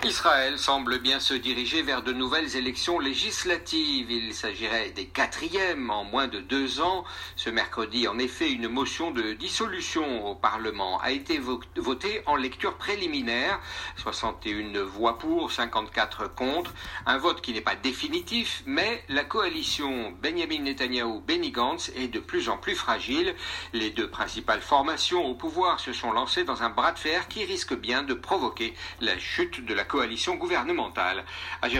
Israël semble bien se diriger vers de nouvelles élections législatives. Il s'agirait des 4e en moins de 2 ans. Ce mercredi, en effet, une motion de dissolution au Parlement a été votée en lecture préliminaire. 61 voix pour, 54 contre. Un vote qui n'est pas définitif, mais la coalition Benjamin Netanyahou-Benny Gantz est de plus en plus fragile. Les deux principales formations au pouvoir se sont lancées dans un bras de fer qui risque bien de provoquer la chute de la coalition gouvernementale.